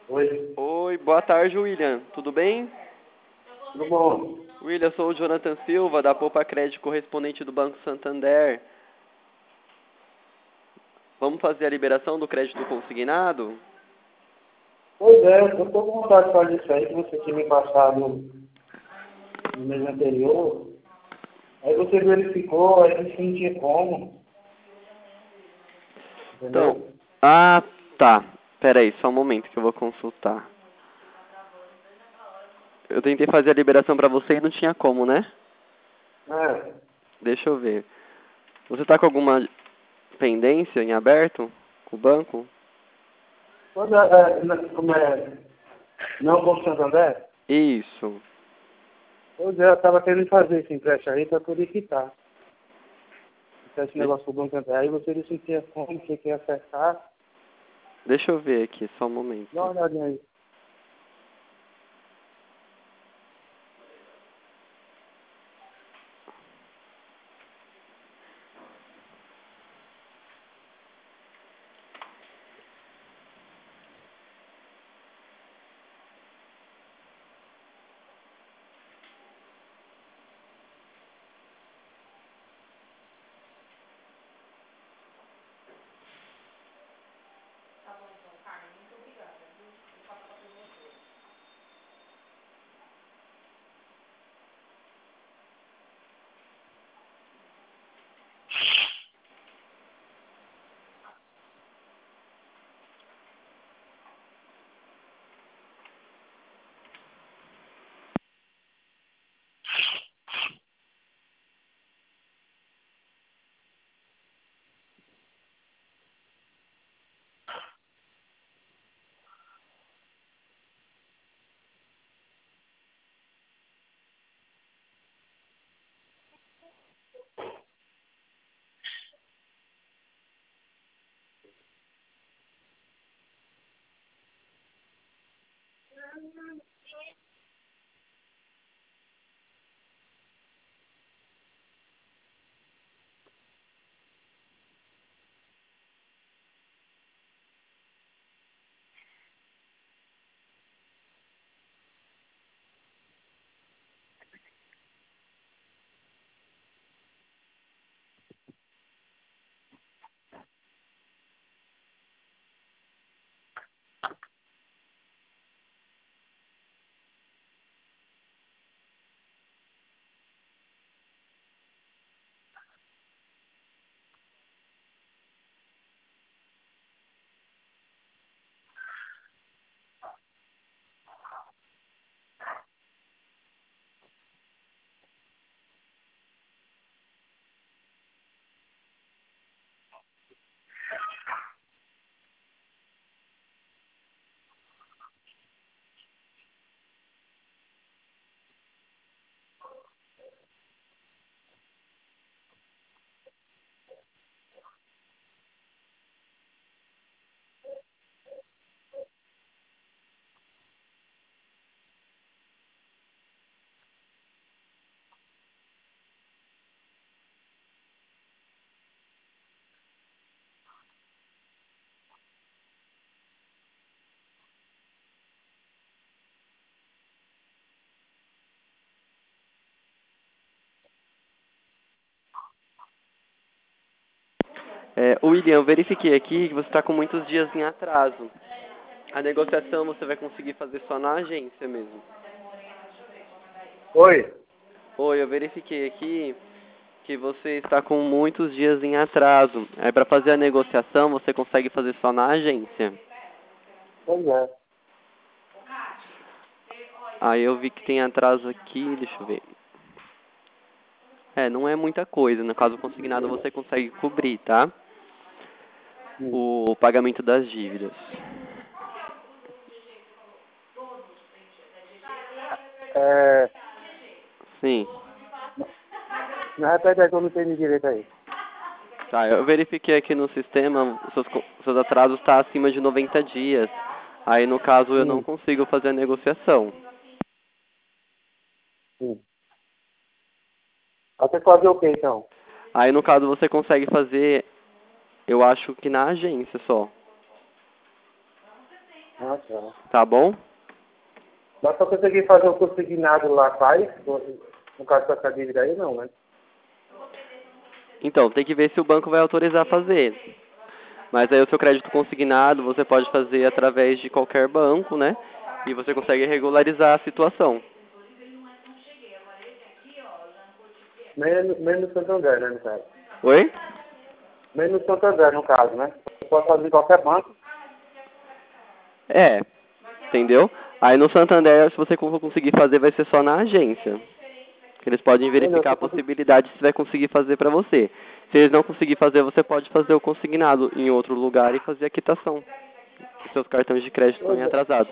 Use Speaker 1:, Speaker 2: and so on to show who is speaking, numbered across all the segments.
Speaker 1: Oi,
Speaker 2: Oi, boa tarde, William. Tudo bem?
Speaker 1: tudo bom?
Speaker 2: William, sou o Jonathan Silva, da Poupa Crédito, correspondente do Banco Santander. Vamos fazer a liberação do crédito consignado?
Speaker 1: Pois é, eu estou com vontade de fazer isso aí que você tinha me passado no mês anterior. Aí você verificou, aí disse que não tinha como,
Speaker 2: Então,
Speaker 1: entendeu?
Speaker 2: tá. Pera aí, só um momento que eu vou consultar. Eu tentei fazer a liberação pra você e não tinha como, né?
Speaker 1: É,
Speaker 2: Deixa eu ver. Você tá com alguma pendência em aberto com o banco?
Speaker 1: como é, não como Santander?
Speaker 2: Isso.
Speaker 1: Pois é, eu estava querendo fazer esse empréstimo aí para poder quitar. Esse
Speaker 2: De-
Speaker 1: negócio do Banco Santander. Aí você disse que não tinha como, você quer acertar.
Speaker 2: Deixa eu ver aqui, só um
Speaker 1: Dá uma
Speaker 2: momento.
Speaker 1: olhadinha aí.
Speaker 2: William, eu verifiquei aqui que você está com muitos dias em atraso. A negociação você vai conseguir fazer só na agência mesmo.
Speaker 1: Oi.
Speaker 2: Oi, eu verifiquei aqui que você está com muitos dias em atraso. Aí para fazer a negociação você consegue fazer só na agência.
Speaker 1: Pois é.
Speaker 2: Aí eu vi que tem atraso aqui, deixa eu ver. Não é muita coisa. No caso consignado você consegue cobrir, tá?
Speaker 1: Hum.
Speaker 2: O pagamento das dívidas.
Speaker 1: É,
Speaker 2: Sim.
Speaker 1: me repete aí que eu não entendi direito aí.
Speaker 2: Tá, eu verifiquei aqui no sistema, seus atrasos estão acima de 90 dias. Aí no caso eu não
Speaker 1: Sim,
Speaker 2: consigo fazer a negociação.
Speaker 1: sim. Até fazer o quê, então?
Speaker 2: Aí no caso você consegue fazer, eu acho que na agência só.
Speaker 1: Ah, tá.
Speaker 2: Tá bom?
Speaker 1: Mas pra conseguir fazer o consignado lá, faz? No caso dessa dívida aí, não, né?
Speaker 2: Então, tem que ver se o banco vai autorizar a fazer. Mas aí o seu crédito consignado você pode fazer através de qualquer banco, né? E você consegue regularizar a situação.
Speaker 1: Menos Santander, né, no caso?
Speaker 2: Oi?
Speaker 1: Menos Santander, no caso, né? Você pode fazer em qualquer banco.
Speaker 2: É, entendeu? Aí no Santander, se você conseguir fazer, vai ser só na agência. Eles podem
Speaker 1: Olha,
Speaker 2: verificar a possibilidade se vai conseguir fazer para você. Se eles não conseguir fazer, você pode fazer o consignado em outro lugar e fazer a quitação. Os seus cartões de crédito estão atrasados.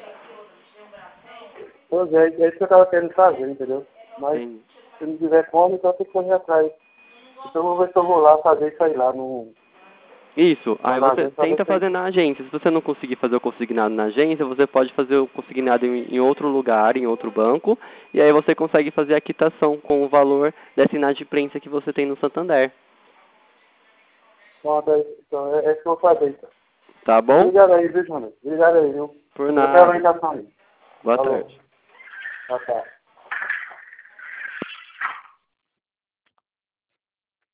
Speaker 1: Pois é isso que eu tava querendo fazer, entendeu? Mas
Speaker 2: Entendi.
Speaker 1: se não tiver como, então tem que correr atrás. Então eu vou ver se eu vou lá fazer isso aí lá no...
Speaker 2: Isso,
Speaker 1: lá
Speaker 2: aí
Speaker 1: na
Speaker 2: você
Speaker 1: agência pra ver
Speaker 2: tenta
Speaker 1: se
Speaker 2: fazer na agência. Se você não conseguir fazer o consignado na agência, você pode fazer o consignado em outro lugar, em outro banco, e aí você consegue fazer a quitação com o valor dessa inadimplência que você tem no Santander.
Speaker 1: Pronto, então é isso que eu vou fazer. Então.
Speaker 2: Tá bom?
Speaker 1: Obrigado aí, viu, mano? Obrigado aí, viu?
Speaker 2: Por
Speaker 1: Eu quero a
Speaker 2: nada.
Speaker 1: orientação aí.
Speaker 2: Boa
Speaker 1: Falou.
Speaker 2: tarde.
Speaker 1: Tá, tá.